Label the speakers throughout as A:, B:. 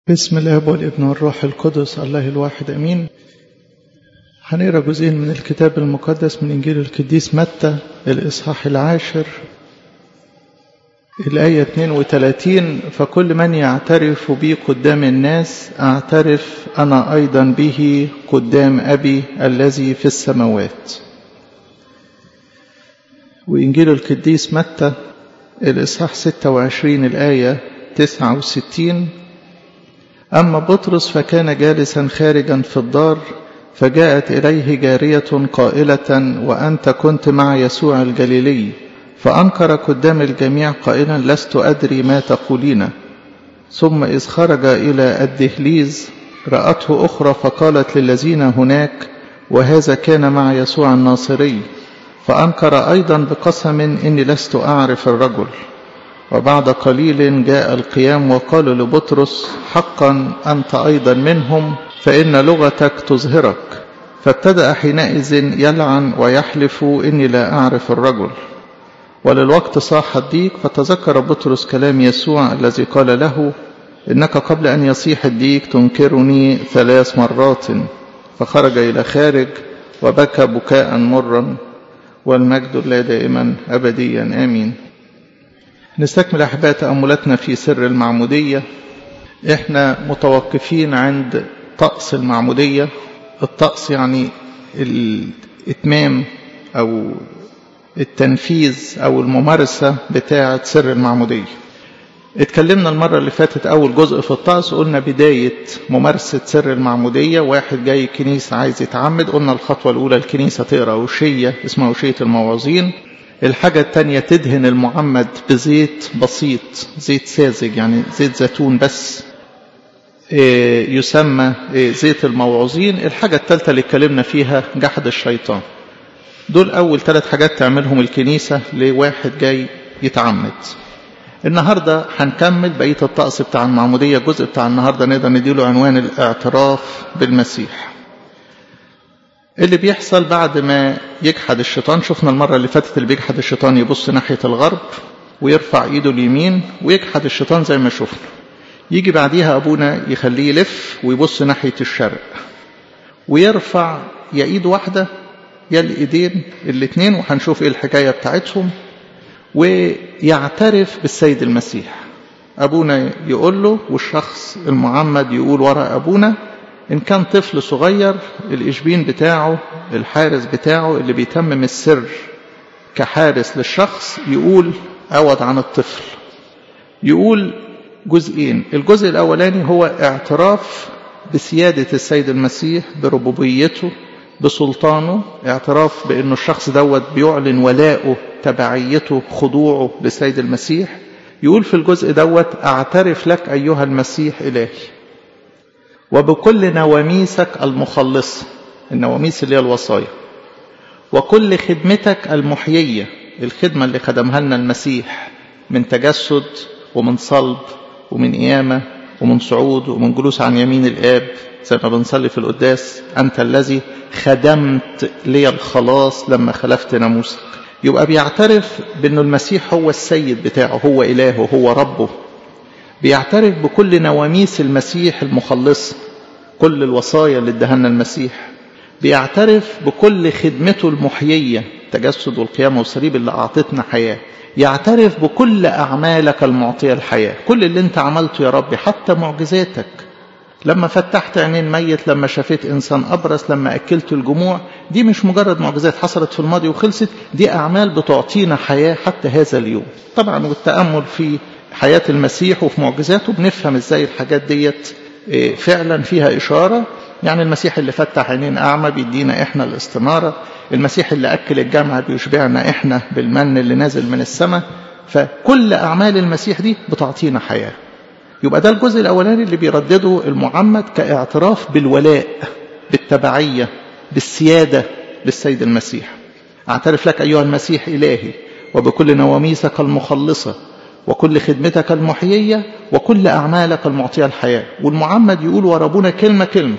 A: بسم الاب والابن والروح القدس الله الواحد امين. هنقرا جزئين من الكتاب المقدس من انجيل القديس متى الاصحاح 10 الايه 32. فكل من يعترف بي قدام الناس اعترف انا ايضا به قدام ابي الذي في السماوات. وانجيل القديس متى الاصحاح 26 الايه 69. أما بطرس فكان جالسا خارجا في الدار، فجاءت إليه جارية قائلة: وأنت كنت مع يسوع الجليلي. فأنكر قدام الجميع قائلا: لست أدري ما تقولين. ثم إذ خرج إلى الدهليز رأته أخرى فقالت للذين هناك: وهذا كان مع يسوع الناصري. فأنكر أيضا بقسم: إني لست أعرف الرجل. وبعد قليل جاء القيام وقالوا لبطرس: حقا أنت أيضا منهم، فإن لغتك تظهرك. فابتدأ حينئذ يلعن ويحلف: إني لا أعرف الرجل. وللوقت صاح الديك، فتذكر بطرس كلام يسوع الذي قال له: إنك قبل أن يصيح الديك تنكرني 3 مرات. فخرج إلى خارج وبكى بكاء مرا. والمجد لله دائما أبديا آمين. نستكمل أحباء تأملاتنا في سر المعمودية. إحنا متوقفين عند طقس المعمودية. الطقس يعني الإتمام أو التنفيذ أو الممارسة بتاعة سر المعمودية. اتكلمنا المرة اللي فاتت أول جزء في الطقس، قلنا بداية ممارسة سر المعمودية. واحد جاي الكنيسة عايز يتعمد، قلنا الخطوة الأولى الكنيسة تقرأ وشية اسمها وشية المواعظين. الحاجة التانية تدهن المعمد بزيت بسيط، زيت ساذج يعني زيت زيتون بس، يسمى زيت الموعظين. الحاجة الثالثة اللي اتكلمنا فيها جحد الشيطان. دول أول 3 حاجات تعملهم الكنيسة لواحد جاي يتعمد. النهاردة هنكمل بقية الطقس بتاع المعمودية. الجزء بتاع النهاردة نقدر نديله عنوان الاعتراف بالمسيح. اللي بيحصل بعد ما يجحد الشيطان، شفنا المرة اللي فاتت اللي بيجحد الشيطان يبص ناحية الغرب ويرفع ايده اليمين ويجحد الشيطان زي ما شفنا. يجي بعديها أبونا يخليه يلف ويبص ناحية الشرق ويرفع يا ايد واحدة يا الايدين الاتنين، وهنشوف ايه الحكاية بتاعتهم، ويعترف بالسيد المسيح. أبونا يقول له والشخص المعمد يقول وراء أبونا. إن كان طفل صغير الإشبين بتاعه الحارس بتاعه اللي بيتمم السر كحارس للشخص يقول أود عن الطفل. يقول جزئين. الجزء الأولاني هو اعتراف بسيادة السيد المسيح، بربوبيته، بسلطانه، اعتراف بأنه الشخص دوت بيعلن ولاءه، تبعيته، خضوعه للسيد المسيح. يقول في الجزء دوت: أعترف لك أيها المسيح إلهي وبكل نواميسك المخلصة، النواميس اللي هي الوصايا، وكل خدمتك المحيية، الخدمة اللي خدمها لنا المسيح من تجسد ومن صلب ومن قيامة ومن صعود ومن جلوس عن يمين الآب زي ما بنصلي في القداس: أنت الذي خدمت لي الخلاص لما خلفت ناموسك. يبقى بيعترف بأنه المسيح هو السيد بتاعه، هو إلهه، هو ربه. بيعترف بكل نواميس المسيح المخلصة، كل الوصايا اللي ادهنا المسيح. بيعترف بكل خدمته المحيية، التجسد والقيامة والصليب اللي أعطتنا حياة. يعترف بكل أعمالك المعطية الحياة، كل اللي انت عملته يا رب، حتى معجزاتك، لما فتحت عينين ميت، لما شفيت إنسان أبرص، لما أكلت الجموع. دي مش مجرد معجزات حصلت في الماضي وخلصت، دي أعمال بتعطينا حياة حتى هذا اليوم. طبعا والتأمل في حياة المسيح وفي معجزاته بنفهم ازاي الحاجات ديت فعلا فيها إشارة. يعني المسيح اللي فتح عينين أعمى بيدينا إحنا الاستنارة، المسيح اللي أكل الجمع بيشبعنا إحنا بالمن اللي نازل من السماء. فكل أعمال المسيح دي بتعطينا حياة. يبقى ده الجزء الأولاني اللي بيردده المعمد كاعتراف بالولاء، بالتبعية، بالسيادة للسيد المسيح. أعترف لك أيها المسيح إلهي وبكل نواميسك المخلصة وكل خدمتك المحيية وكل أعمالك المعطية الحياة. والمعمد يقول وربنا كلمة كلمة.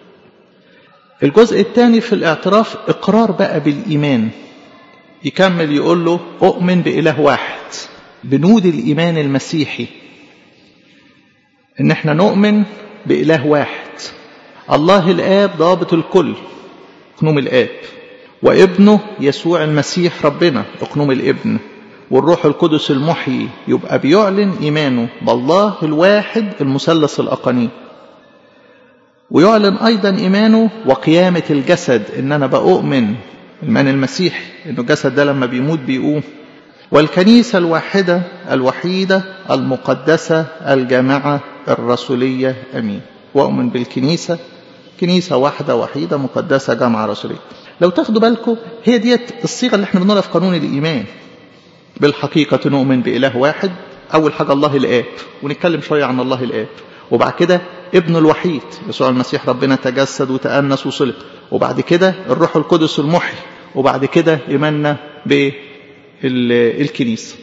A: الجزء الثاني في الاعتراف إقرار بقى بالإيمان. يكمل يقول له: أؤمن بإله واحد، بنود الإيمان المسيحي، إن احنا نؤمن بإله واحد، الله الآب ضابط الكل أقنوم الآب، وابنه يسوع المسيح ربنا أقنوم الابن، والروح القدس المحيي يبقى بيعلن إيمانه بالله الواحد المثلث الأقانيم، ويعلن أيضا إيمانه وقيامة الجسد، إن أنا بأؤمن الإيمان المسيحي إنه الجسد ده لما بيموت بيقوم، والكنيسة الواحدة الوحيدة المقدسة الجامعة الرسولية أمين. وأؤمن بالكنيسة، كنيسة واحدة وحيدة مقدسة جامعة رسولية. لو تاخدوا بالكم هي ديت الصيغة اللي احنا بنقولها في قانون الإيمان. بالحقيقة نؤمن بإله واحد، أول حاجة الله الآب، ونتكلم شوية عن الله الآب، وبعد كده ابنه الوحيد يسوع المسيح ربنا تجسد وتأنس وصلب، وبعد كده الروح القدس المحيي، وبعد كده إيماننا بالكنيسة.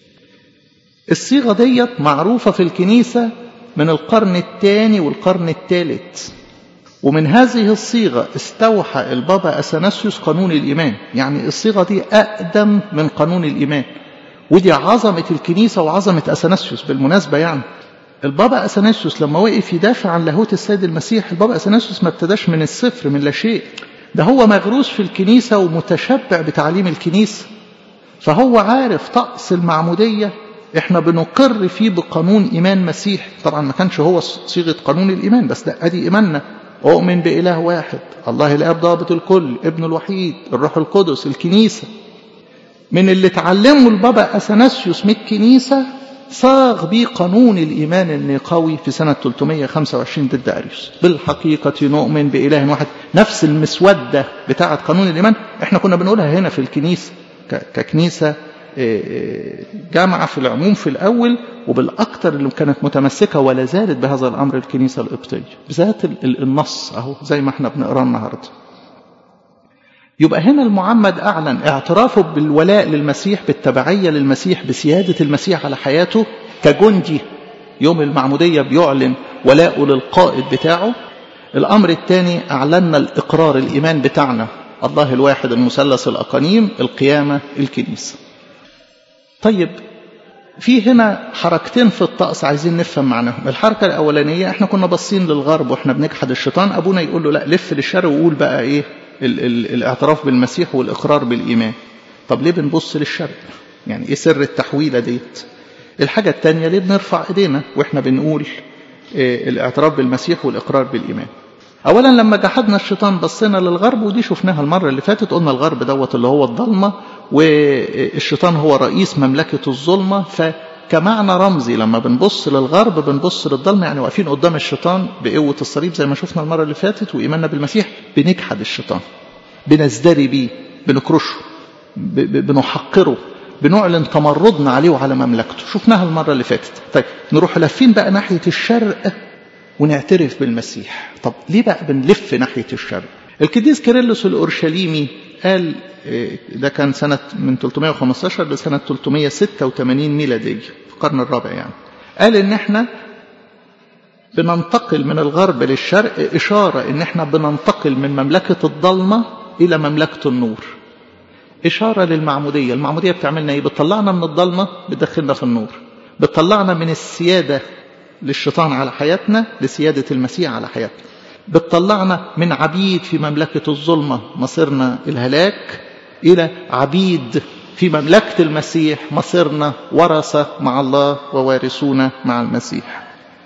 A: الصيغة ديت معروفة في الكنيسة من القرن الثاني والقرن الثالث، ومن هذه الصيغة استوحى البابا أثناسيوس قانون الإيمان. يعني الصيغة دي أقدم من قانون الإيمان، ودي عظمة الكنيسة وعظمة أثناسيوس بالمناسبة. يعني البابا أثناسيوس لما وقف يدافع عن لاهوت السيد المسيح، البابا أثناسيوس ما ابتداش من الصفر من لا شيء، ده هو مغروس في الكنيسة ومتشبع بتعليم الكنيسة، فهو عارف طقس المعمودية احنا بنقر فيه بقانون إيمان مسيح. طبعا ما كانش هو صيغة قانون الإيمان، بس ده أدي إيماننا، أؤمن بإله واحد، الله الآب ضابط الكل، ابن الوحيد، الروح القدس، الكنيسة. من اللي تعلمه البابا أثناسيوس من الكنيسة صاغ بيه قانون الإيمان النقاوي في سنة 325 ضد أريوس. بالحقيقة نؤمن بإله واحد، نفس المسودة بتاعة قانون الإيمان احنا كنا بنقولها هنا في الكنيسة ككنيسة جامعة في العموم في الأول، وبالأكثر اللي كانت متمسكة ولا زالت بهذا الأمر الكنيسة القبطية بذات النص أهو زي ما احنا بنقرأ النهاردة. يبقى هنا المعمد أعلن اعترافه بالولاء للمسيح، بالتبعية للمسيح، بسيادة المسيح على حياته كجندي. يوم المعمودية بيعلن ولاءه للقائد بتاعه. الأمر الثاني أعلننا الإقرار الإيمان بتاعنا، الله الواحد المثلث الأقانيم، القيامة، الكنيسة. طيب في هنا حركتين في الطقس عايزين نفهم معناهم. الحركة الأولانية احنا كنا باصين للغرب واحنا بنجحد الشيطان، أبونا يقول له لا لف للشرق وقول بقى ايه الاعتراف بالمسيح والإقرار بالإيمان. طب ليه بنبص للشرق؟ يعني ايه سر التحويلة ديت؟ الحاجة الثانية ليه بنرفع ايدينا واحنا بنقول الاعتراف بالمسيح والإقرار بالإيمان؟ أولا لما جحدنا الشيطان بصينا للغرب، ودي شفناها المرة اللي فاتت، قلنا الغرب دوت اللي هو الضلمة، والشيطان هو رئيس مملكة الظلمة. فكمعنى رمزي لما بنبص للغرب بنبص للضلمة، يعني واقفين قدام الشيطان بقوة الصليب زي ما شفنا المرة اللي فاتت، وإيماننا بالمسيح بنجحد الشيطان، بنزدري بيه، بنكرشه، بنحقره، بنعلن تمردنا عليه وعلى مملكته. شفناها المرة اللي فاتت. طيب نروح لفين بقى ناحية الشرق ونعترف بالمسيح. طب ليه بقى بنلف ناحية الشرق؟ القديس كيرلس الأورشليمي قال، ده كان سنة من 315 لسنة 386 ميلادية في القرن الرابع، يعني قال إن احنا بننتقل من الغرب للشرق، إشارة إن احنا بننتقل من مملكة الظلمة إلى مملكة النور، إشارة للمعمودية. المعمودية بتعملنا إيه؟ بتطلعنا من الظلمة بتدخلنا في النور، بتطلعنا من السيادة للشيطان على حياتنا لسيادة المسيح على حياتنا، بتطلعنا من عبيد في مملكة الظلمة مصيرنا الهلاك إلى عبيد في مملكة المسيح مصيرنا ورثة مع الله ووارثون مع المسيح.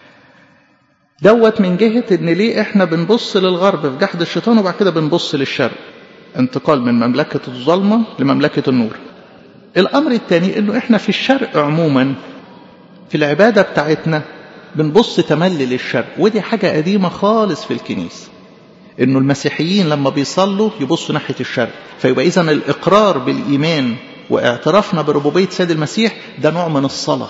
A: دوت من جهة إن ليه إحنا بنبص للغرب في جحد الشيطان وبعد كده بنبص للشرق، انتقال من مملكة الظلمة لمملكة النور. الأمر الثاني إنه إحنا في الشرق عموما في العبادة بتاعتنا بنبص تملي للشرق، ودي حاجة قديمة خالص في الكنيسة، إنه المسيحيين لما بيصلوا يبصوا ناحية الشرق. فيبقى إذن الإقرار بالإيمان واعترافنا بربوبية سيد المسيح ده نوع من الصلاة.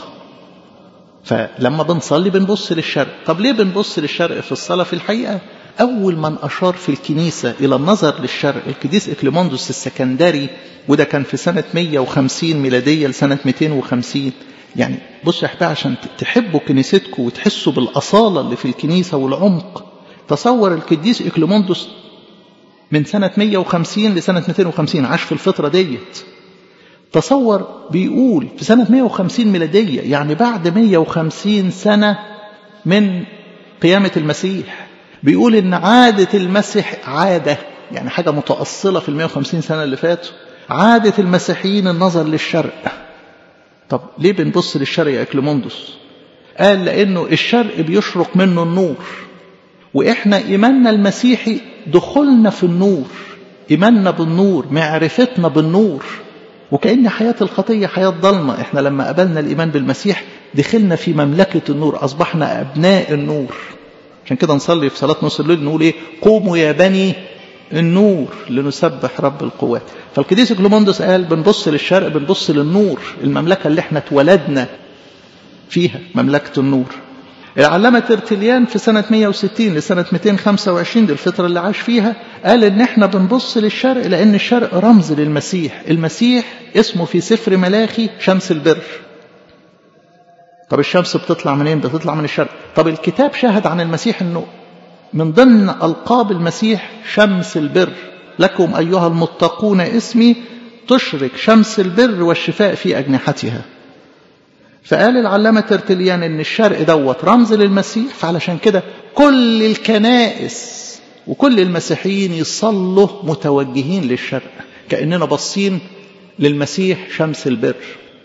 A: فلما بنصلي بنبص للشرق. طب ليه بنبص للشرق في الصلاة؟ في الحقيقة أول من أشار في الكنيسة إلى النظر للشرق القديس إكليموندوس السكندري، وده كان في سنة 150 ميلادية لسنة 250. يعني بصوا يا أحباب عشان تحبوا كنيستكم وتحسوا بالأصالة اللي في الكنيسة والعمق، تصور القديس إكليموندوس من سنة 150 لسنة 250 عاش في الفترة ديت. تصور بيقول في سنة 150 ميلادية، يعني بعد 150 سنة من قيامة المسيح. بيقول إن عادة المسيح عادة، يعني حاجة متأصلة في 150 سنة اللي فاتوا. عادة المسيحيين النظر للشرق. طب ليه بنبص للشرق يا إكليموندوس؟ قال لأنه الشرق بيشرق منه النور، وإحنا إيماننا المسيحي دخلنا في النور، إيماننا بالنور، معرفتنا بالنور. وكأن حياة الخطية حياة ضلمة، إحنا لما قبلنا الإيمان بالمسيح دخلنا في مملكة النور، أصبحنا أبناء النور. عشان كده نصلي في صلاة نص الليل نقول إيه؟ قوموا يا بني النور لنسبح رب القوات. فالقديس إكليموندوس قال بنبص للشرق، بنبص للنور، المملكة اللي احنا اتولدنا فيها، مملكة النور. العلامة ترتليان في سنة 160 لسنة 225 دي الفترة اللي عاش فيها، قال ان احنا بنبص للشرق لان الشرق رمز للمسيح. المسيح اسمه في سفر ملاخي شمس البر. طب الشمس بتطلع منين؟ بتطلع من الشرق. طب الكتاب شاهد عن المسيح انه من ضمن ألقاب المسيح شمس البر. لكم أيها المتقون اسمي تشرق شمس البر والشفاء في أجنحتها. فقال العلامة ترتليان ان الشرق دوت رمز للمسيح، فعلشان كده كل الكنائس وكل المسيحيين يصلوا متوجهين للشرق، كأننا باصين للمسيح شمس البر.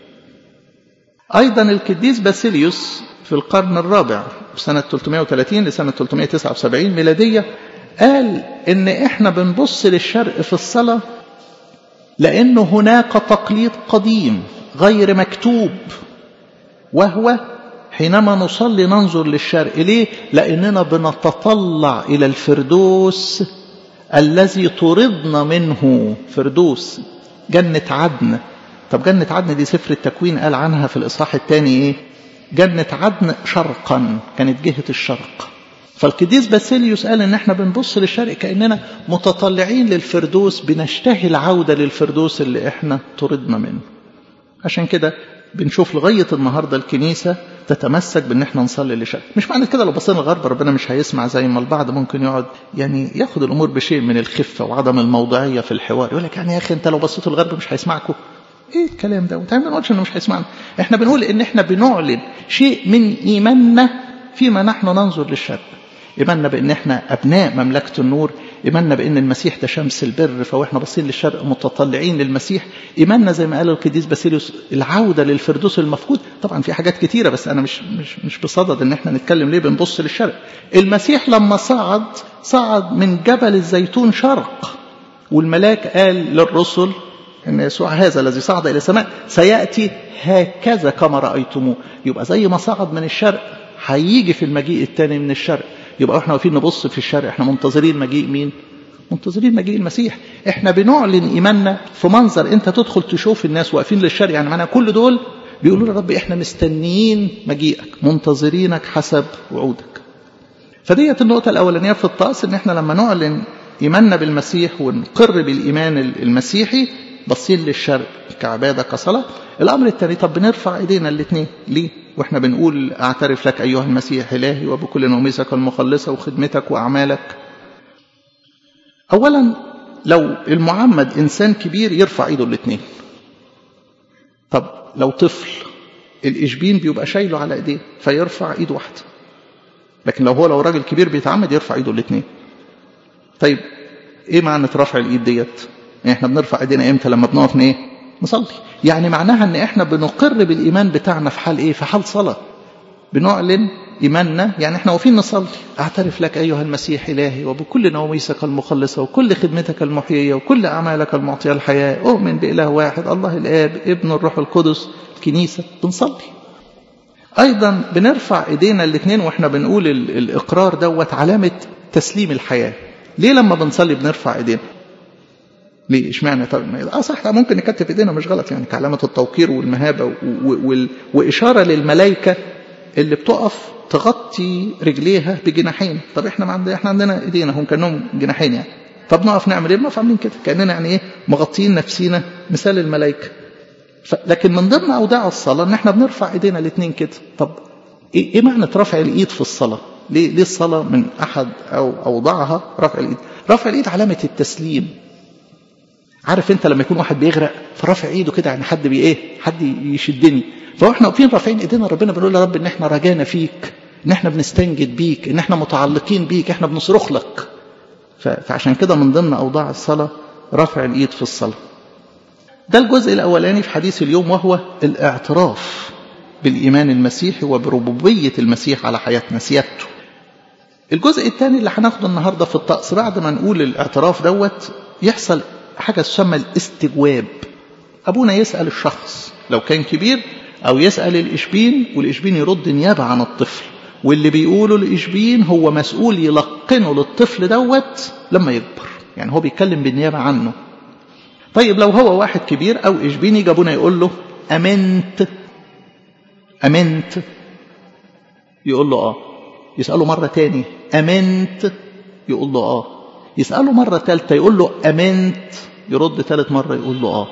A: أيضا القديس باسيليوس في القرن الرابع سنة 330 لسنة 379 ميلادية قال إن إحنا بنبص للشرق في الصلاة لأن هناك تقليد قديم غير مكتوب، وهو حينما نصلي ننظر للشرق. ليه؟ لأننا بنتطلع إلى الفردوس الذي طردنا منه، فردوس جنة عدن. طب جنة عدن دي سفر التكوين قال عنها في الإصحاح الثاني إيه؟ جنة عدن شرقا، كانت جهة الشرق. فالقديس باسيليوس قال إن احنا بنبص للشرق كأننا متطلعين للفردوس، بنشتهي العودة للفردوس اللي احنا طردنا منه. عشان كده بنشوف لغاية النهاردة الكنيسة تتمسك بأن احنا نصلي للشرق. مش معنى كده لو بصينا الغرب ربنا مش هيسمع، زي ما البعض ممكن يقعد يعني ياخد الأمور بشيء من الخفة وعدم الموضوعية في الحوار، يقول لك يعني يا أخي أنت لو بصيت الغرب مش هيسمعكم. ايه الكلام ده؟ وتعمل ما نقولش انه مش هيسمعنا. احنا بنقول ان احنا بنعلن شيء من ايماننا فيما نحن ننظر للشرق. ايماننا بان احنا ابناء مملكة النور، ايماننا بان المسيح ده شمس البر، فاحنا باصين للشرق متطلعين للمسيح. ايماننا زي ما قال القديس باسيليوس العودة للفردوس المفقود. طبعا في حاجات كتيرة بس انا مش بصدد ان احنا نتكلم ليه بنبص للشرق. المسيح لما صعد من جبل الزيتون شرق، والملاك قال للرسل إن يسوع هذا الذي صعد إلى السماء سيأتي هكذا كما رأيتموه. يبقى زي ما صعد من الشرق هيجي في المجيء الثاني من الشرق. يبقى احنا واقفين نبص في الشرق، احنا منتظرين مجيء مين؟ منتظرين مجيء المسيح. احنا بنعلن إيماننا في منظر انت تدخل تشوف الناس واقفين للشرق، يعني معنا كل دول بيقولوا يا رب احنا مستنيين مجيئك، منتظرينك حسب وعودك. فديت النقطة الأولانية في الطقس، ان احنا لما نعلن إيماننا بالمسيح ونقر بالإيمان المسيحي باصين للشرق كعبادة كصلاة. الأمر الثاني، طب بنرفع إيدينا الاثنين ليه؟ وإحنا بنقول أعترف لك أيها المسيح إلهي وبكل نوميسك المخلصة وخدمتك وأعمالك. أولا لو المعمد إنسان كبير يرفع إيده الاثنين. طب لو طفل الإشبين بيبقى شايله على إيديه فيرفع إيده واحدة، لكن لو راجل كبير بيتعمد يرفع إيده الاثنين. طيب إيه معنى رفع الإيد ديت؟ يعني احنا بنرفع ايدينا امتى؟ لما بنقف ايه؟ نصلي. يعني معناها ان احنا بنقر بالايمان بتاعنا في حال ايه؟ في حال صلاة. بنعلن ايماننا، يعني احنا واقفين نصلي. اعترف لك ايها المسيح الهي وبكل نوميسك المخلصة وكل خدمتك المحيية وكل اعمالك المعطية الحياة، اؤمن باله واحد الله الاب ابن الروح القدس. الكنيسة بنصلي. ايضا بنرفع ايدينا الاثنين واحنا بنقول الاقرار دوت علامة تسليم الحياة. ليه لما بنصلي بنرفع ايدينا؟ ليه؟ اشمعنى؟ طب صح، ممكن نكتف ايدينا مش غلط، يعني كعلامة التوقير والمهابة وإشارة للملائكة اللي بتقف تغطي رجليها بجناحين. طب احنا عندنا ايدينا هم كانهم جناحين يعني. طب نقف نعمل ايه؟ نقف عاملين كده كأننا يعني ايه؟ مغطيين نفسينا مثال الملائكة. لكن من ضمن أوداع الصلاة ان احنا بنرفع ايدينا الاثنين كده. طب ايه معنى رفع الايد في الصلاة؟ ليه الصلاة من احد او اوضاعها رفع الايد؟ رفع الايد علامة التسليم. عارف انت لما يكون واحد بيغرق فرافع ايده كده، يعني حد حد يشدني. فاحنا واقفين رافعين ايدينا ربنا بنقول يا رب ان احنا رجانا فيك، ان احنا بنستنجد بيك، ان احنا متعلقين بيك، احنا بنصرخ لك. فعشان كده من ضمن اوضاع الصلاة رفع الايد في الصلاة. ده الجزء الاولاني في حديث اليوم، وهو الاعتراف بالايمان المسيحي وبربوبية المسيح على حياتنا، سيادته. الجزء الثاني اللي هناخده النهارده في الطقس، بعد ما نقول الاعتراف دوت، يحصل حاجة تسمى الاستجواب. أبونا يسأل الشخص لو كان كبير، أو يسأل الإشبين، والإشبين يرد نيابة عن الطفل، واللي بيقوله الإشبين هو مسؤول يلقنه للطفل دوت لما يكبر، يعني هو بيتكلم بالنيابة عنه. طيب لو هو واحد كبير أو إشبين، يجي أبونا يقول له أمنت؟ أمنت؟ يقول له آه. يسأله مرة تاني أمنت؟ يقول له آه. يسأله مرة ثالثة يقول له أمنت؟ يرد ثالث مرة يقول له آه.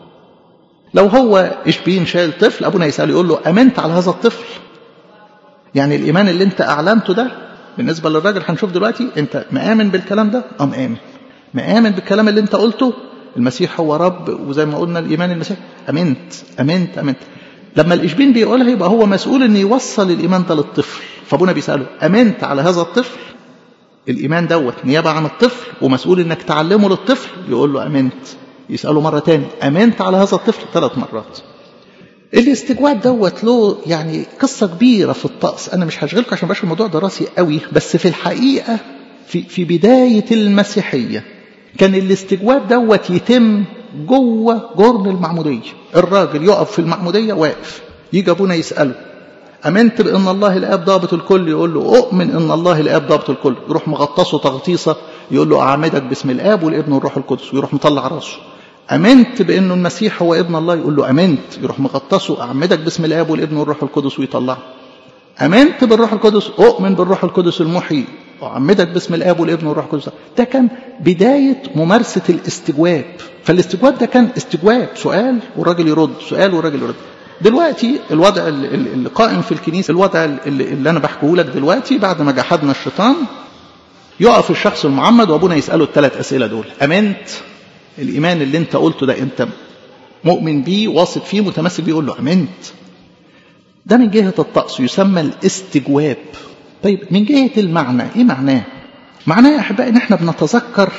A: لو هو إشبين شايل طفل، أبونا يسأله يقول له أمنت على هذا الطفل؟ يعني الإيمان اللي أنت أعلنته ده بالنسبة للراجل، هنشوف دلوقتي، أنت مآمن بالكلام ده؟ مآمن. مآمن بالكلام اللي أنت قلته، المسيح هو رب، وزي ما قلنا الإيمان المسيح، أمنت أمنت أمنت. لما الإشبين بيقولها يبقى هو مسؤول أن يوصل الإيمان ده للطفل. فأبونا بيسأله أمنت على هذا الطفل؟ الإيمان دوت نيابة عن الطفل، ومسؤول أنك تعلمه للطفل. يقول له أمنت. يسأله مرة تاني أمنت على هذا الطفل؟ 3 مرات. الاستجواب دوت له يعني قصة كبيرة في الطقس، أنا مش هشغلكم عشان باش الموضوع دراسي قوي، بس في الحقيقة في بداية المسيحية كان الاستجواب دوت يتم جوه جرن المعمودية. الراجل يقف في المعمودية واقف، يجي أبونا يسأله أمنت بأن الله الآب ضابط الكل؟ يقول له أؤمن أن الله الآب ضابط الكل. يروح مغطسه تغطيسة، يقول له أعمدك باسم الآب والابن والروح القدس، ويروح مطلع راسه. أمنت بأنه المسيح هو ابن الله؟ يقول له أمنت. يروح مغطسه أعمدك باسم الآب والابن والروح القدس، ويطلعه. أمنت بالروح القدس؟ أؤمن بالروح القدس المحيي، أعمدك باسم الآب والابن والروح القدس. ده كان بداية ممارسة الاستجواب. فالاستجواب ده كان استجواب، سؤال والراجل يرد، سؤال والراجل يرد. دلوقتي الوضع اللي قائم في الكنيسة، الوضع اللي أنا بحكيه لك دلوقتي، بعد ما جحدنا الشيطان، يقف الشخص المعمد وأبونا يسأله ال3 أسئلة دول. أمنت؟ الإيمان اللي أنت قلته ده أنت مؤمن بيه، واثق فيه، متمسك بيه؟ يقول له أمنت. ده من جهة الطقس يسمى الاستجواب. طيب من جهة المعنى، إيه معناه؟ معناه يا أحبائي إن إحنا بنتذكر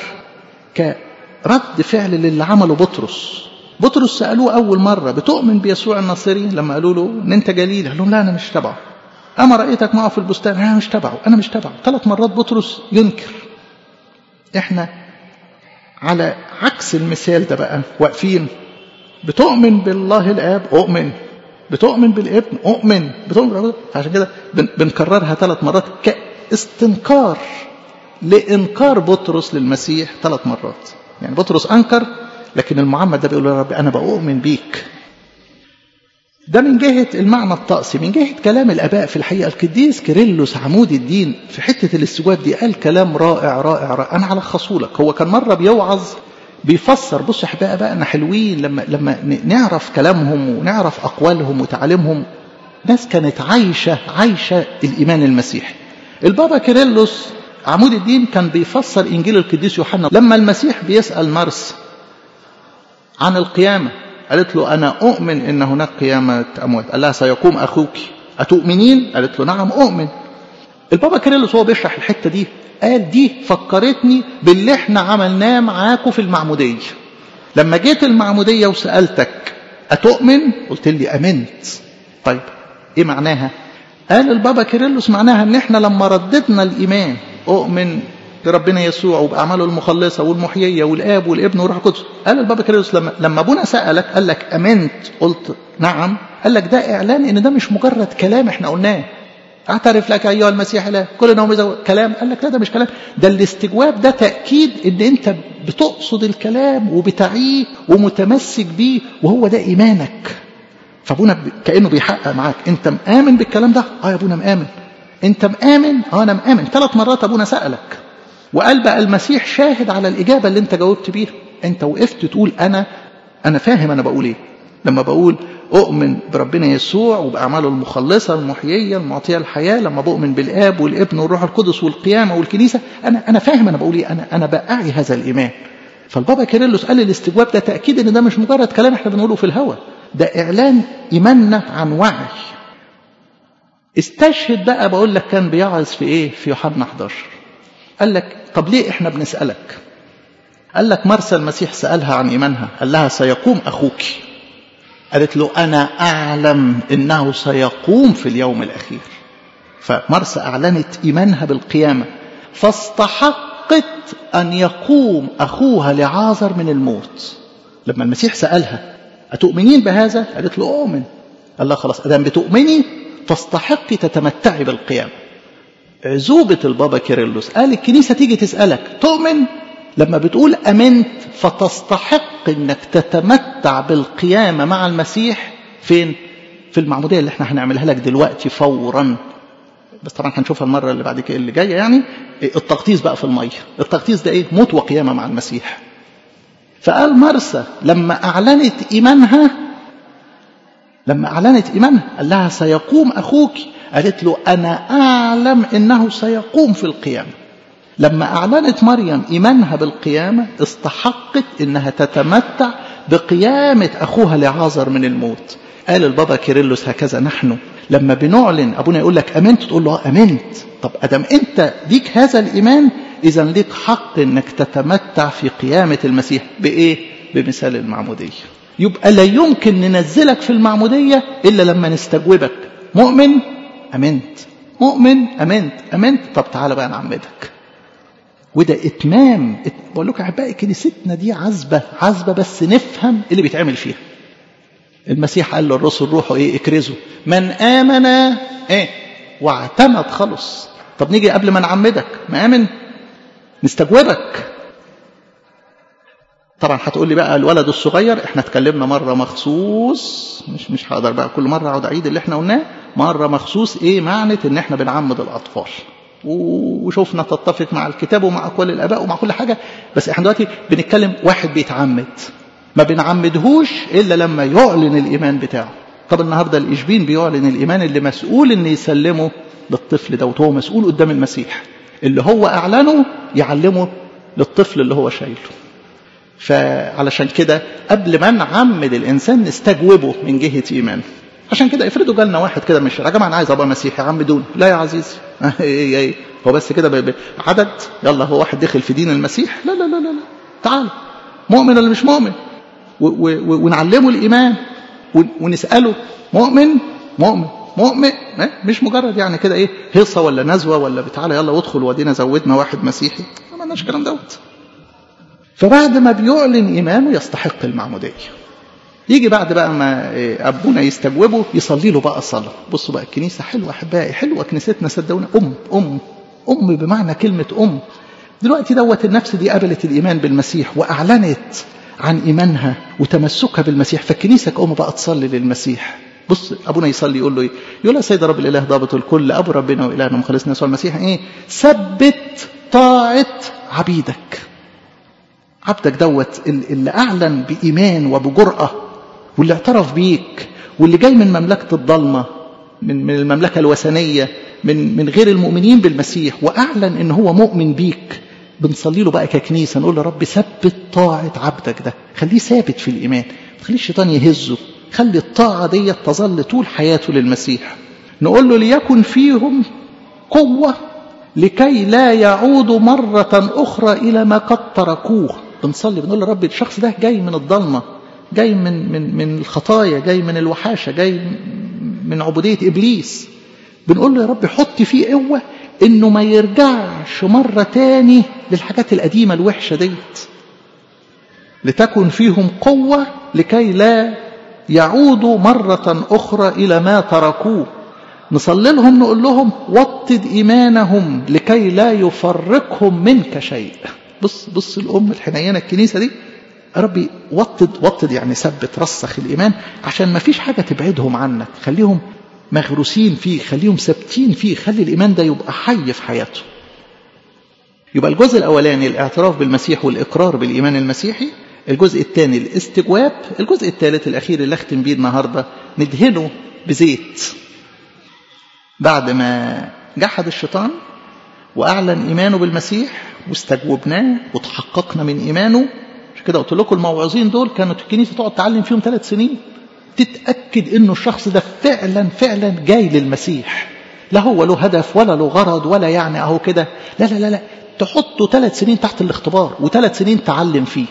A: كرد فعل للي عمله بطرس. بطرس سألوه أول مرة بتؤمن بيسوع الناصري؟ لما قالوا له إن أنت جليل، قال لهم لا أنا مش تبعه. أما رأيتك معه في البستان؟ أنا مش تبعه، أنا مش تبعه. 3 مرات بطرس ينكر. إحنا على عكس المثال ده بقى واقفين، بتؤمن بالله الآب؟ أؤمن. بتؤمن بالابن؟ أؤمن. بتؤمن بالابن؟ عشان كده بنكررها 3 مرات كاستنكار لإنكار بطرس للمسيح 3 مرات. يعني بطرس أنكر، لكن المعمد ده بيقول له يا رب أنا بؤمن بيك. ده من جهة المعنى الطقسي. من جهة كلام الآباء، في الحقيقة القديس كيرلس عمود الدين في حتة الاستجواب دي قال كلام رائع رائع رائع. أنا هلخصه لك. هو كان مرة بيوعظ بيفسر. بص يا أحبائي بقى حلوين لما نعرف كلامهم ونعرف أقوالهم وتعليمهم. ناس كانت عايشة الإيمان المسيحي. البابا كيرلس عمود الدين كان بيفسر إنجيل القديس يوحنا. لما المسيح بيسأل مرس عن القيامة، قالت له أنا أؤمن إن هناك قيامة أموات. قال لها سيقوم أخوك، أتؤمنين؟ قالت له نعم أؤمن. البابا كيرلس هو بيشرح الحتة دي قال دي فكرتني باللي احنا عملناه معاكم في المعمودية. لما جيت المعمودية وسألتك أتؤمن؟ قلت لي أمنت. طيب إيه معناها؟ قال البابا كيرلس معناها إن احنا لما رددنا الإيمان، أؤمن بربنا يسوع وبأعماله المخلصة والمحيية والآب والابن والروح القدس. قال البابا كيرلس لما أبونا سألك قال لك أمنت، قلت نعم، قال لك ده إعلان إن ده مش مجرد كلام احنا قلناه. أعترف لك أيها المسيح لا كل نوم كلام. قال لك لا ده مش كلام، ده الاستجواب، ده تأكيد إن أنت بتقصد الكلام وبتعيه ومتمسك بيه، وهو ده إيمانك. فأبونا كأنه بيحقق معاك. أنت مآمن بالكلام ده؟ يا أبونا مآمن. أنت مآمن؟ أنا مآمن. 3 مرات أبونا سألك، وقال بقى المسيح شاهد على الإجابة اللي أنت جاوبت بيها. أنت وقفت تقول أنا فاهم أنا بقول إيه. لما بقول أؤمن بربنا يسوع وبأعماله المخلصة المحيية المعطية الحياة، لما بؤمن بالآب والابن والروح القدس والقيامة والكنيسة، أنا فاهم أنا بقول إيه. أنا بأعي هذا الإيمان. فالبابا كيرلس قال الاستجواب ده تأكيد إن ده مش مجرد كلام إحنا بنقوله في الهوى، ده إعلان إيماننا عن وعي. استشهد بقى، بقول لك كان بيعظ في ايه؟ في يوحنا 11. قال لك طب ليه احنا بنسألك؟ قال لك مرسى المسيح سألها عن إيمانها، قال لها سيقوم أخوك. قالت له أنا أعلم إنه سيقوم في اليوم الأخير. فمرسى أعلنت إيمانها بالقيامة، فاستحقت أن يقوم أخوها لعازر من الموت. لما المسيح سألها أتؤمنين بهذا؟ قالت له أؤمن. قال لها خلاص أدام بتؤمني فاستحقي تتمتعي بالقيامة. عزوبة البابا كيرلس قال الكنيسة تيجي تسألك تؤمن؟ لما بتقول أمنت فتستحق أنك تتمتع بالقيامة مع المسيح. فين؟ في المعمودية اللي احنا هنعملها لك دلوقتي فورا، بس طبعا هنشوفها المرة اللي بعد كده اللي جاية. يعني التغطيس بقى في المية، التغطيس ده ايه؟ موت وقيامة مع المسيح. فقال مرسى لما أعلنت إيمانها قال لها سيقوم أخوك. قالت له أنا أعلم إنه سيقوم في القيامة. لما أعلنت مريم إيمانها بالقيامة استحقت إنها تتمتع بقيامة أخوها لعازر من الموت. قال البابا كيرلس هكذا نحن لما بنعلن أبونا يقول لك أمنت، تقول له أمنت. طب أدم أنت ليك هذا الإيمان، إذن ليك حق إنك تتمتع في قيامة المسيح. بإيه؟ بمثال المعمودية. يبقى لا يمكن ننزلك في المعمودية إلا لما نستجوبك مؤمن أمنت، مؤمن أمنت. طب تعالى بقى نعمدك. وده إتمام. بقول لكم أحبائي كنيستنا دي عزبة بس نفهم اللي بيتعمل فيها. المسيح قال للرسل روحوا إيه؟ اكرزوا من آمن إيه؟ واعتمد خلص. طب نيجي قبل ما نعمدك ما آمن نستجوبك. طبعا هتقول لي بقى الولد الصغير، احنا اتكلمنا مرة مخصوص، مش هقدر بقى كل مرة اقعد اعيد اللي احنا قلناه. مرة مخصوص ايه معنى ان احنا بنعمد الاطفال، وشوفنا تتفق مع الكتاب ومع اقوال الاباء ومع كل حاجة. بس احنا دلوقتي بنتكلم واحد بيتعمد، ما بنعمدهوش الا لما يعلن الايمان بتاعه. طب النهارده الاشبين بيعلن الايمان اللي مسؤول ان يسلمه للطفل ده، وهو مسؤول قدام المسيح. اللي هو اعلنه يعلمه للطفل اللي هو شايله. فعلشان كده قبل ما نعمد الإنسان نستجوبه من جهة إيمان. عشان كده افرضوا جالنا واحد كده من الشارع، يا جماعة أنا عايز أبقى مسيحي عمدوني. لا يا عزيزي هو بس كده عدد، يلا هو واحد دخل في دين المسيح. لا لا لا لا، تعال مؤمن ولا مش مؤمن، ونعلمه الإيمان ونسأله مؤمن مش مجرد يعني كده ايه هيصة ولا نزوة ولا بتعالى يلا ادخل ودينا زودنا واحد مسيحي. ما عندناش الكلام دوت. فبعد ما بيعلن إيمانه يستحق المعمودية. يجي بعد بقى ما أبونا يستجوبه يصلي له بقى صلاة. بصوا بقى الكنيسة حلوة أحبائي، حلوة كنيستنا صدقونا. أم بمعنى كلمة أم. دلوقتي دوت النفس دي قبلت الإيمان بالمسيح وأعلنت عن إيمانها وتمسكها بالمسيح، فالكنيسة كأم بقى تصلي للمسيح. بص أبونا يصلي يقول له إيه؟ يقول له سيد رب الإله ضابط الكل أبو ربنا وإلهنا مخلصنا يسوع المسيح إيه؟ ثبت طاعة عبيدك دوت اللي أعلن بإيمان وبجرأة، واللي اعترف بيك، واللي جاي من مملكة الضلمة، من المملكة الوثنية، من غير المؤمنين بالمسيح، وأعلن إن هو مؤمن بيك. بنصلي له بقى ككنيسة نقول له رب ثبت طاعة عبدك ده، خليه ثابت في الإيمان، ما تخليه الشيطان يهزه، خلي الطاعة دي تظل طول حياته للمسيح. نقول له ليكن فيهم قوة لكي لا يعودوا مرة أخرى إلى ما قد تركوه. بنصلي بنقول له رب الشخص ده جاي من الضلمة، جاي من الخطايا، جاي من الوحاشة، جاي من عبودية إبليس. بنقول له يا رب حط فيه قوة إنه ما يرجعش مرة تاني للحاجات القديمة الوحشة ديت. لتكن فيهم قوة لكي لا يعودوا مرة أخرى إلى ما تركوه. نصلي لهم نقول لهم وطد إيمانهم لكي لا يفرقهم منك شيء. بص الأم الحنينة الكنيسة دي، يا ربي وطد يعني ثبت رسخ الإيمان عشان ما فيش حاجة تبعدهم عنك، خليهم مغروسين فيه، خليهم ثابتين فيه، خلي الإيمان ده يبقى حي في حياته. يبقى الجزء الأولاني الاعتراف بالمسيح والإقرار بالإيمان المسيحي، الجزء الثاني الاستجواب، الجزء الثالث الأخير اللي أختم بيه النهاردة ندهنه بزيت. بعد ما جحد الشيطان وأعلن إيمانه بالمسيح واستجوبناه وتحققنا من إيمانه، عشان كده قلت لكم الموعظين دول كانت الكنيسة تقعد تعلم فيهم 3 سنين تتأكد إنه الشخص ده فعلا جاي للمسيح. لا هو له هدف ولا له غرض ولا يعني اهو كده، لا لا لا لا، تحطه 3 سنين تحت الاختبار و3 سنين تعلم فيه.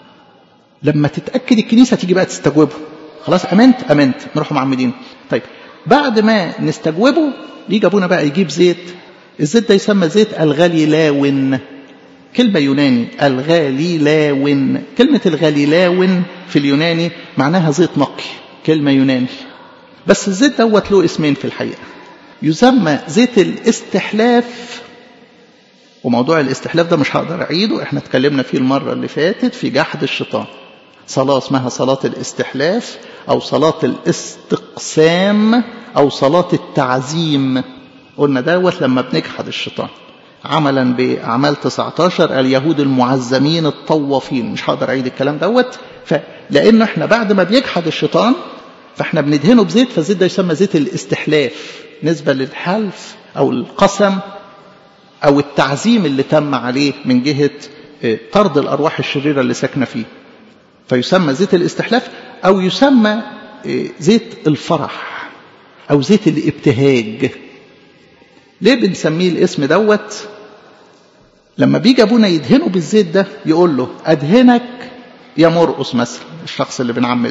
A: لما تتأكد الكنيسة تيجي بقى تستجوبه. خلاص امنت نروح معمدين. طيب بعد ما نستجوبه يجي ابونا بقى يجيب زيت. الزيت ده يسمى زيت الغليلاون، كلمة يوناني الغليلاون. كلمة الغليلاون في اليوناني معناها زيت نقي، كلمة يوناني. بس الزيت دوت له اسمين في الحقيقة. يسمى زيت الاستحلاف، وموضوع الاستحلاف ده مش هقدر أعيده، احنا اتكلمنا فيه المرة اللي فاتت في جحد الشيطان. صلاة اسمها صلاة الاستحلاف أو صلاة الاستقسام أو صلاة التعزيم. قلنا دوت لما بنجحد الشيطان عملا بأعمال 19 اليهود المعزمين الطوافين. مش هقدر أعيد الكلام دوت. فلأنه احنا بعد ما بيجحد الشيطان فاحنا بندهنه بزيت، فالزيت ده يسمى زيت الاستحلاف نسبة للحلف أو القسم أو التعزيم اللي تم عليه من جهة طرد الأرواح الشريرة اللي ساكنة فيه، فيسمى زيت الاستحلاف. أو يسمى زيت الفرح أو زيت الابتهاج. ليه بنسميه الاسم دوت؟ لما بيجي أبونا يدهنه بالزيت ده يقول له أدهنك يا مرقس مثلا، الشخص اللي بنعمده،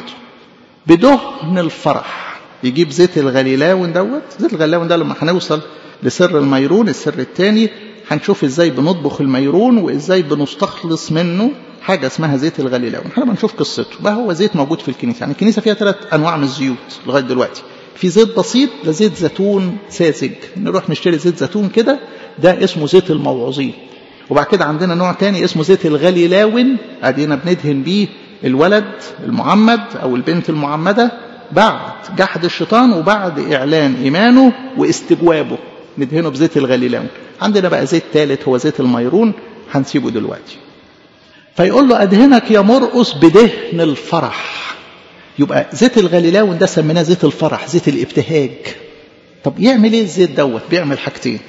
A: بدهن الفرح. يجيب زيت الغليلاون دوت. زيت الغليلاون ده لما هنوصل لسر الميرون، السر الثاني، هنشوف ازاي بنطبخ الميرون وازاي بنستخلص منه حاجة اسمها زيت الغليلاون. احنا بنشوف قصته. بقى هو زيت موجود في الكنيسة. يعني الكنيسة فيها 3 أنواع من الزيوت لغاية دلوقتي. في زيت بسيط، ده زيت زيتون ساذج، نروح نشتري زيت زيتون كده، ده اسمه زيت الموعظين. وبعد كده عندنا نوع تاني اسمه زيت الغليلاون، ادينا بندهن بيه الولد المعمد أو البنت المعمدة بعد جحد الشيطان وبعد إعلان إيمانه واستجوابه، ندهنه بزيت الغليلاون. عندنا بقى زيت ثالث هو زيت الميرون، هنسيبه دلوقتي. فيقول له أدهنك يا مرقس بدهن الفرح. يبقى زيت الغليلاون ده سميناه زيت الفرح، زيت الابتهاج. طب يعمل ايه الزيت دوت؟ بيعمل حاجتين: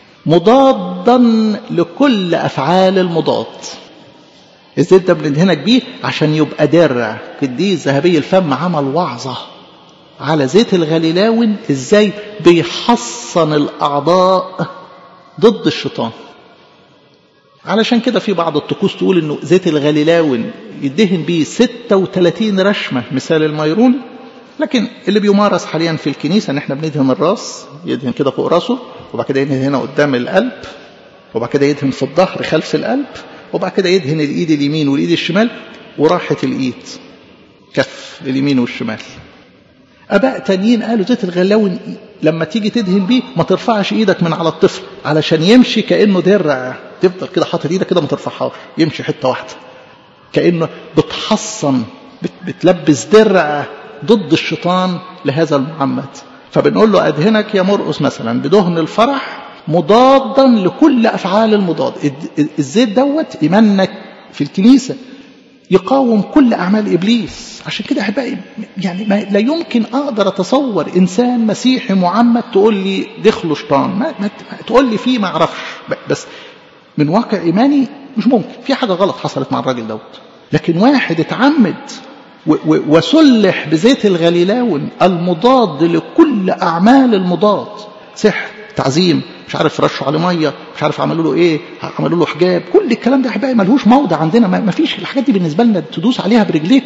A: مضادا لكل أفعال المضاد. الزيت ده بندهنك بيه عشان يبقى درع. قديس ذهبي الفم عمل وعظة على زيت الغليلاون ازاي بيحصن الأعضاء ضد الشيطان. علشان كده في بعض الطقوس تقول انه زيت الغليلاون يدهن بيه 36 رشمة مثال الميرون. لكن اللي بيمارس حاليا في الكنيسة ان احنا بندهن الراس، يدهن كده فوق راسه، وبعد كده يدهن هنا قدام القلب، وبعد كده يدهن في الظهر خلف القلب، وبعد كده يدهن الايد اليمين والايد الشمال وراحة الايد، كف اليمين والشمال. اباء تانيين قالوا زيت الغليلاون لما تيجي تدهن بيه ما ترفعش ايدك من على الطفل علشان يمشي كأنه درع، تفضل كده حاطط ايدك كده ما ترفعهاش، يمشي حتة واحدة كأنه بتحصن، بتلبس درع ضد الشيطان لهذا المعمد. فبنقول له أدهنك يا مرقس مثلا بدهن الفرح مضادا لكل أفعال المضاد. الزيت دوت إيمانك في الكنيسة يقاوم كل أعمال إبليس. عشان كده أحبائي يعني لا يمكن أقدر أتصور إنسان مسيحي معمد تقول لي دخله شيطان، ما تقول لي فيه ما أعرفش، بس من واقع إيماني مش ممكن، في حاجة غلط حصلت مع الراجل دوت. لكن واحد اتعمد وسلح بزيت الغليلاون المضاد لكل أعمال المضاد، سحر، تعزيم، مش عارف رشوا عليه ميه، مش عارف عملوا له ايه، عملوا له حجاب، كل الكلام ده احبائي ملهوش موضع عندنا. ما فيش الحاجات دي بالنسبه لنا تدوس عليها برجليك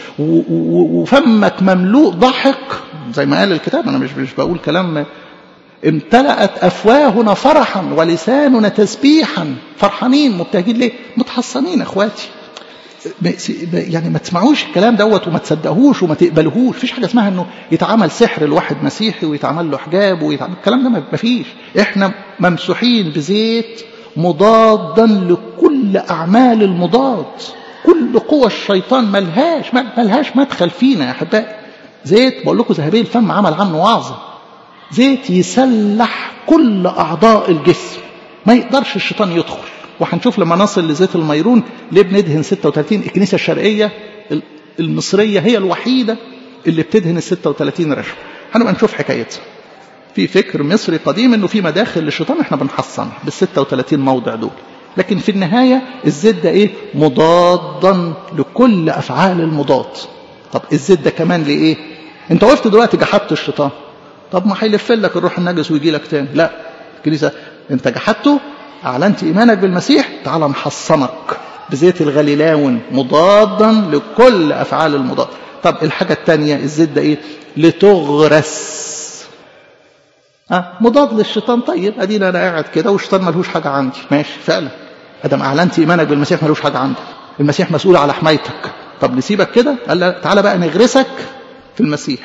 A: وفمك مملوء ضحك زي ما قال الكتاب. انا مش بقول كلام. امتلأت افواهنا فرحا ولساننا تسبيحا. فرحانين مبتهجين ليه؟ متحصنين اخواتي. يعني ما تسمعوش الكلام دوت وما تصدقوش وما تقبلوهوش. فيش حاجه اسمها انه يتعمل سحر لواحد مسيحي ويتعمل له حجاب ويتعمل الكلام ده، ما فيش. احنا ممسوحين بزيت مضادا لكل اعمال المضاد. كل قوى الشيطان ملهاش مدخل فينا يا احبائي. زيت بقول لكم ذهبي الفم عمل عنه وعظه. زيت يسلح كل اعضاء الجسم، ما يقدرش الشيطان يدخل. وهنشوف لما نصل لزيت الميرون ليه بندهن 36. الكنيسة الشرقية المصرية هي الوحيدة اللي بتدهن 36 رشوة. هنبقى نشوف حكايتها. في فكر مصري قديم انه في مداخل للشيطان احنا بنحصن بال36 موضع دول. لكن في النهاية الزيت ده ايه؟ مضادا لكل افعال المضاد. طب الزيت ده كمان لايه؟ انت وقفت دلوقتي جحدت الشيطان، طب ما هيلف لك الروح النجس ويجي لك تاني. لا، الكنيسة انت جحدته، اعلنت ايمانك بالمسيح، تعالى محصنك بزيت الغليلاون مضادا لكل افعال المضاد. طب الحاجة التانية الزيت ده ايه؟ لتغرس. مضاد للشيطان. طيب ادينا انا قاعد كده والشيطان ملهوش حاجة عندي، ماشي فعلا، ادم اعلنت ايمانك بالمسيح ملهوش حاجة عندك، المسيح مسؤول على حمايتك. طب نسيبك كده؟ قال تعالى بقى نغرسك في المسيح.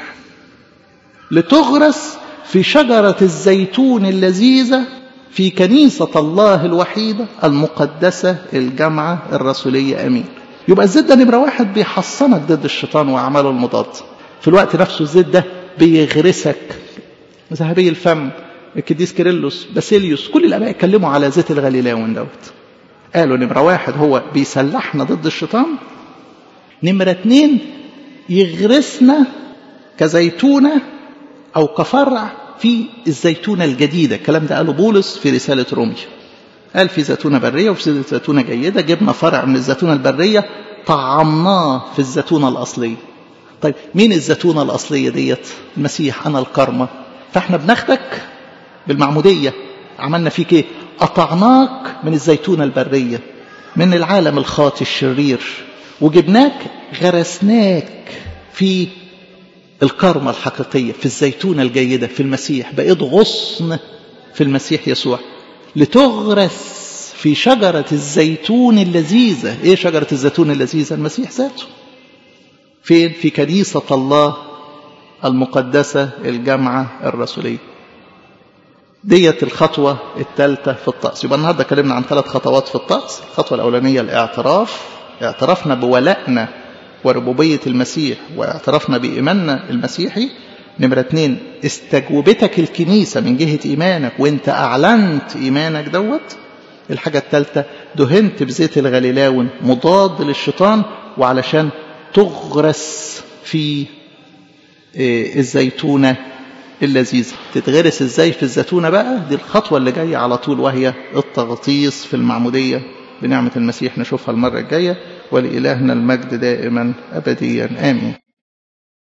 A: لتغرس في شجرة الزيتون اللذيذة في كنيسة الله الوحيدة المقدسة الجامعة الرسولية. أمين. يبقى الزيت ده نمرة واحد بيحصنك ضد الشيطان وأعماله المضاد. في الوقت نفسه الزيت ده بيغرسك. ذهبي الفم القديس كيرلس باسيليوس كل الآباء اتكلموا على زيت الغليلاون دوت. قالوا نمرة واحد هو بيسلحنا ضد الشيطان. نمرة 2 يغرسنا كزيتونة أو كفرع في الزيتونة الجديدة. الكلام ده قاله بولس في رسالة روميا. قال في زيتونة برية وفي زيتونة جيدة، جبنا فرع من الزيتونة البرية طعمناه في الزيتونة الأصلية. طيب مين الزيتونة الأصلية ديت؟ المسيح، أنا الكرمة. فاحنا بناخدك بالمعمودية، عملنا فيك ايه؟ قطعناك من الزيتونة البرية، من العالم الخاطئ الشرير، وجبناك غرسناك في الكرمة الحقيقية، في الزيتونة الجيدة، في المسيح. بقيت غصن في المسيح يسوع. لتغرس في شجرة الزيتون اللذيذة. ايه شجرة الزيتون اللذيذة؟ المسيح ذاته. فين؟ في كنيسة الله المقدسة الجامعة الرسولية. ديت الخطوة الثالثة في الطقس. يبقى النهاردة كلمنا عن 3 خطوات في الطقس. الخطوة الأولانية الاعتراف، اعترفنا بولائنا وربوبية المسيح واعترفنا بإيماننا المسيحي. نمرة 2 استجوبتك الكنيسة من جهة إيمانك وانت أعلنت إيمانك دوت. الحاجة الثالثة دهنت بزيت الغليلاون مضاد للشيطان، وعلشان تغرس في الزيتونة اللذيذة. تتغرس ازاي في الزيتونة بقى؟ دي الخطوة اللي جاية على طول، وهي التغطيس في المعمودية بنعمة المسيح. نشوفها المرة الجاية. ولإلهنا المجد دائما أبديا آمين.